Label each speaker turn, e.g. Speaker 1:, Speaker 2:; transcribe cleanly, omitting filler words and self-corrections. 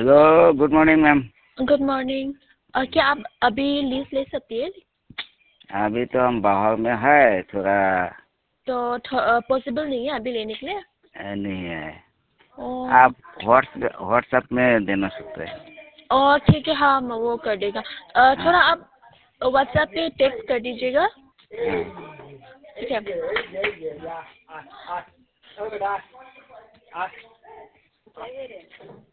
Speaker 1: Hello, good morning ma'am.
Speaker 2: Good morning. क्या आप अभी लीव ले सकती है?
Speaker 1: अभी तो हम बाहर में है थोड़ा।
Speaker 2: तो पॉसिबल नहीं है अभी लेने के लिए?
Speaker 1: नहीं है।
Speaker 2: ओ,
Speaker 1: आप व्हाट्सएप में देना सकते हैं।
Speaker 2: और ठीक है, हाँ मैं वो कर देगा।
Speaker 1: हाँ
Speaker 2: थोड़ा आप व्हाट्सएप पे टेक्स्ट कर दीजिएगा।
Speaker 1: हाँ।
Speaker 2: ठीक है।